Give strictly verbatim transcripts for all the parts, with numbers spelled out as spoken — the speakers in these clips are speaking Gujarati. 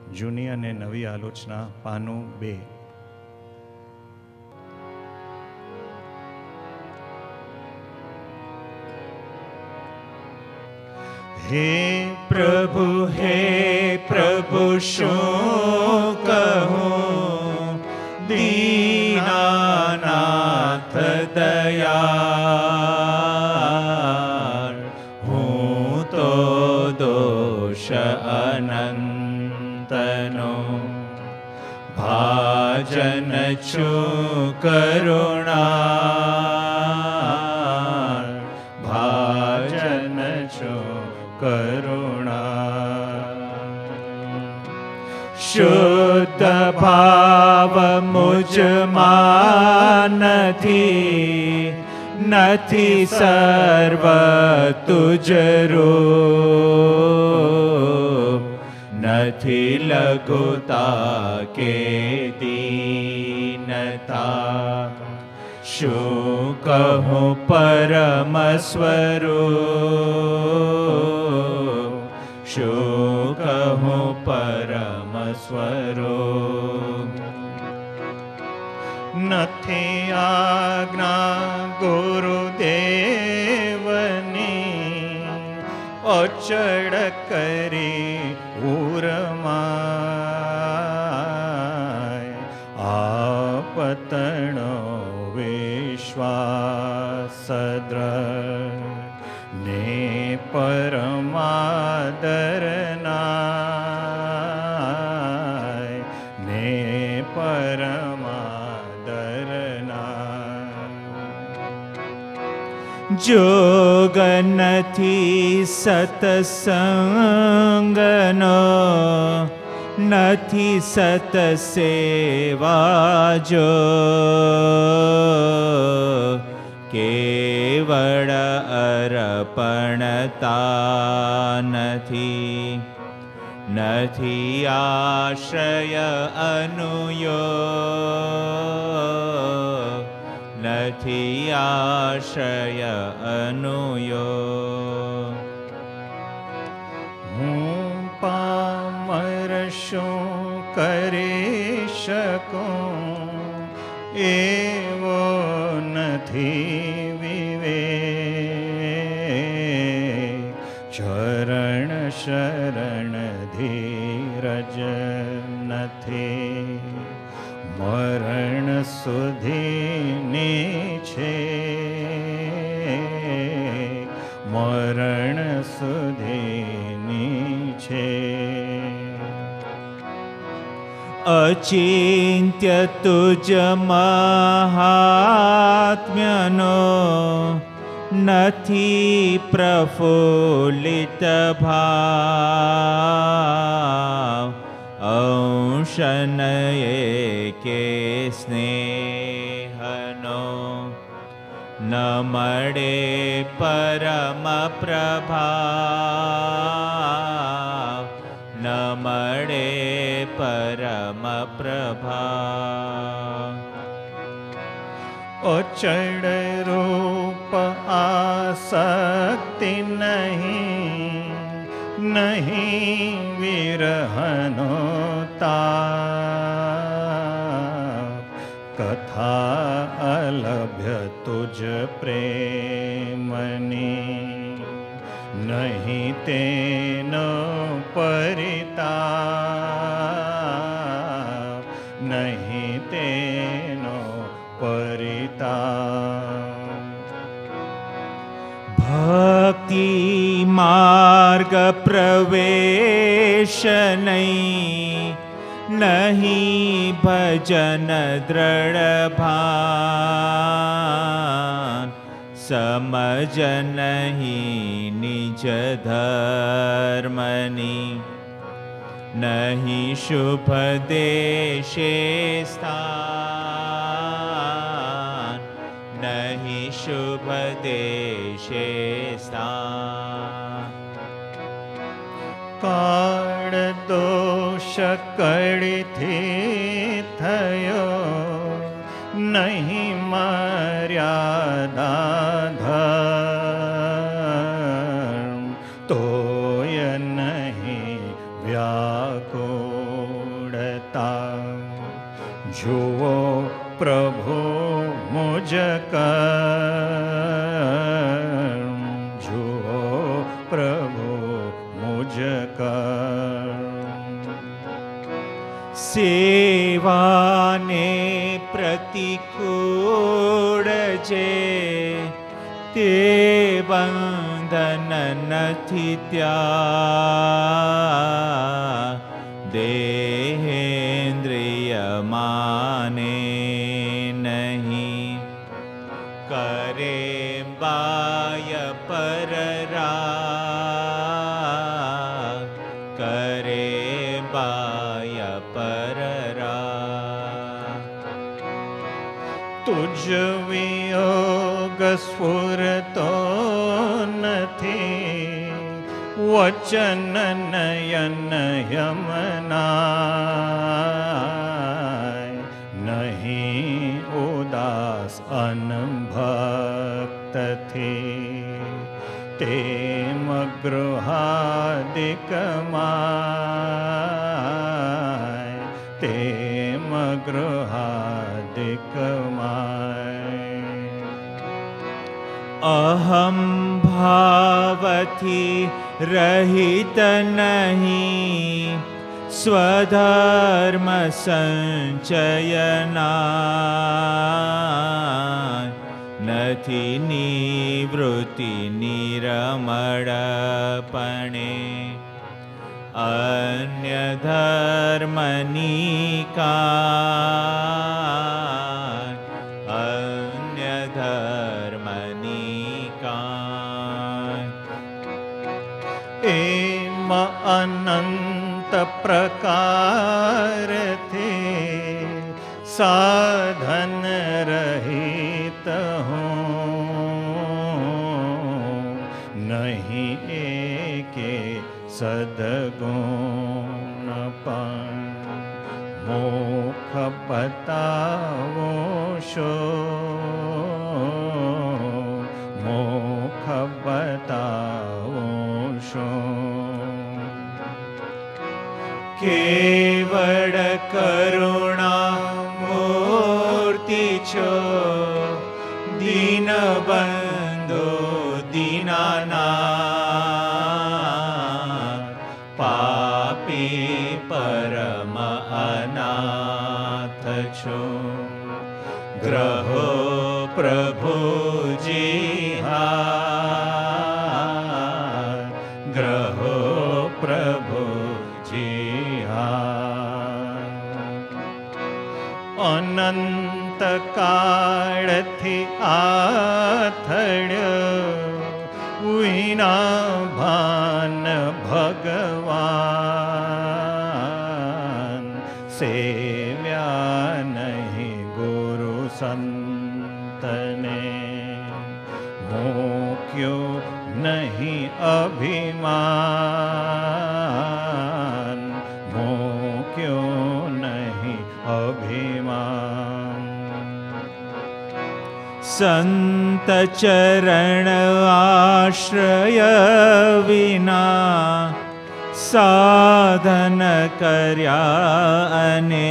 જૂની અને નવી આલોચના પાનું બે. હે પ્રભુ હે પ્રભુ શું કહું, દીનાનાથ દયાળ, હું તો દોષ અનંતનો ભાજન છું કરુણા, ભાજન છું કરુણા. શુદ્ધ ભાવ મુજમાં નથી, નથી સર્વ તુજ રૂપ, નથી લઘુતા કે દીનતા. શું કહું પરમ સ્વરૂપ, શું કહું પરમ સ્વરૂપ. નથી આજ્ઞા ગુરુદેવની, અચળ કરી ઉરમાય. આપતણો વિશ્વાસ દ્રઢ ને પરમાદરનાય, ને પરમાદરનાય. જોગ નથી સત્સંગનો, નથી સતસેવા જો, કેવળ અર્પણતા નથી, નથી આશ્રય અનુયોગ, નથી આશ્રય અનુયોગ. હું પામર શું કરી શકું, એવો નથી વિવેક. ચરણ શરણ ધીરજ નથી, મરણ સુધીની છે, મરણ સુધીની છે. અચિંત્ય તુજ મહાત્મ્યનો, નથી પ્રફુલ્લિત ભાવ. અંશન એકે સ્નેહનો, ન મળે પરમ પ્રભાવ, ન મળે પરમ પ્રભાવ. અચળ રૂપ આસક્તિ નહીં, નહીં વિરહનો તાપ. કથા અલભ્ય તુજ પ્રેમની, નહીં તેનો પરિતાપ, નહીં તેનો પરિતાપ. ભક્તિ માર્ગ પ્રવેશ નહીં, નહીં ભજન દ્રઢ ભાન. સમજ નહીં નિજ ધર્મની, નહીં શુભ દેશે સ્થાન, નહીં શુભ દેશે સ્થાન. કાળ દોષ કળીથી થયો, નહીં મર્યાદા ધર્મ. તોય નહીં વ્યા આકુળતા. જુઓ પ્રભુ મુજ કર્મ, જુઓ પ્રભુ મુજ કર્મ. સેવાને પ્રતિકૂળ જે તે બંધન નથી ત્યાં. દેહેન્દ્રિય માને નહીં, કરે બાય પરરા, કરે બાય પરરા. તુજ વિયોગ સ્ફુરતો નથી, વચન નયન યમનાય. નહીં ઉદાસ અનભક્તથી, તેમ ગૃહાદિકમાય, તેમ ગૃહાદિકમાય. અહમ ભાવથી રહિત નહીં, સ્વધર્મ સંચયના. નથી નિવૃત્તિ નિરમળપણે, અન્ય ધર્મની કાય, અન્ય ધર્મની કાય. એમ અનંત પ્રકારથી સાધન રહિત હું, નહીં એકે સદગુણ પણ. મોખ બતાવો શો, મોખ બતાવો શો. કેવળ કરુણા મૂર્તિ છો, દીનબંધો દીનાનાથ. પાપી પરમ અનાથ છો, ગ્રહો પ્રભુજી હાથ, ગ્રહો પ્રભુજી હાથ. અનંત કાળથી આથડ્યો વિના ભાન ભગવાન. સેવ્યા નહીં ગુરુ સંતને, મોક્યો નહીં અભિમાન, મોક્યો નહીં અભિમાન. સંત ચરણ આશ્રય વિના, સાધન કર્યા અને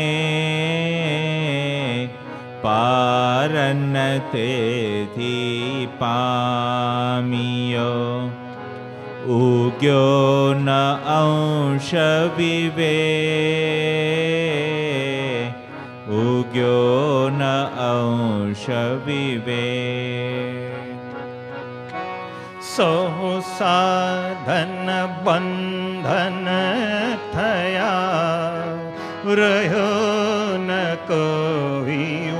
પારન તેથી પામ્યો. ઉગ્યો ન અંશ વિવેક, ઉગ્યો ન અંશ વિવેક. સહુ સાધન બંધન થયા, રહ્યો ન કોઈ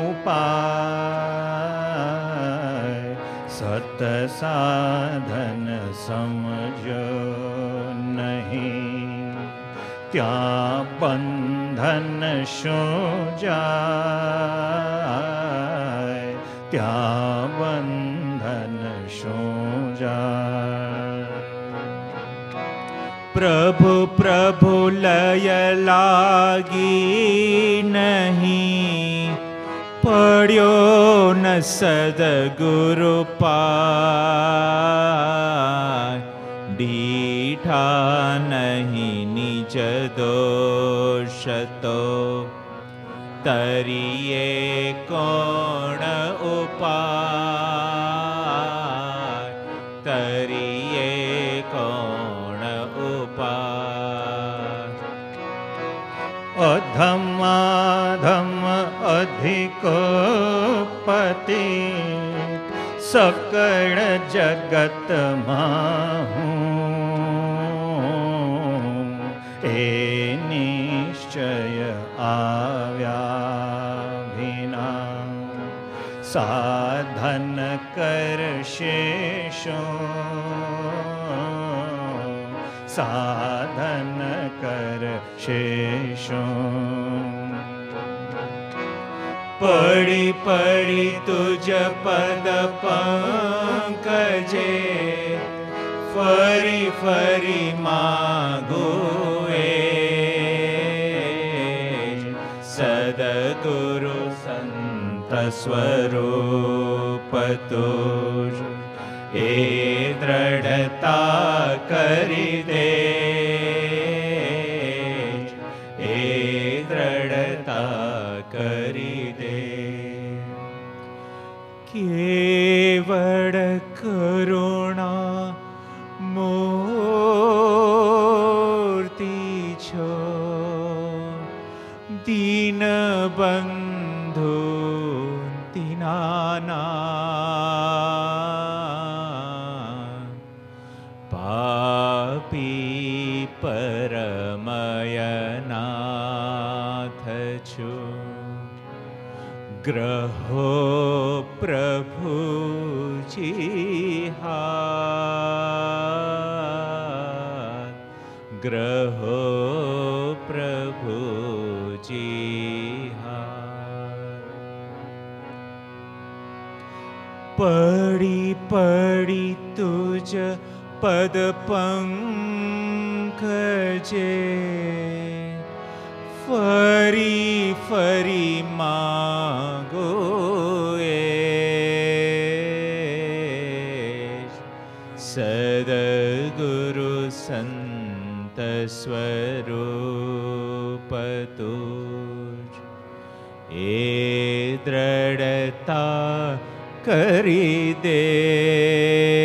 ઉપાય. સત સાધન સમજો નહીં, ત્યાં બંધન શું જાય, ત્યાં બંધન શું જાય. પ્રભુ પ્રભુ લય લાગી નહીં, પડ્યો ન સદગુરુ પાય. દીઠા નહીં નિજ જ દોષ તો તરીએ કોણ ઉપાય, તરીએ કોણ ઉપાય. અધમાધમ અધિકો પતિ સકળ જગતમાં હું, એ નિશ્ચય આવ્યા વિના સાધન કરશે શું, સાધન કરશે શું. પડી પડી તુજ પદ પંકજે, ફરી ફરી માગું એ સદગુરુ સંત સ્વરૂપ તુજ, એ દ્રઢતા કરી દે, એ દ્રઢતા કરી દે. કેવળ કરુણા મૂર્તિ છો, દીન બંધુ દીનાના, પાપી પરમયનાથ છું. ગ્રહો પ્રભુજી હાથ, ગ્રહો પ્રભુજી હાથ. પડી પડી તુજ પદ પંકજે, ફરી ફરી માગો એ સદગુરુ સંત સ્વરૂપ તુજ, એ દ્રઢતા કરી દે.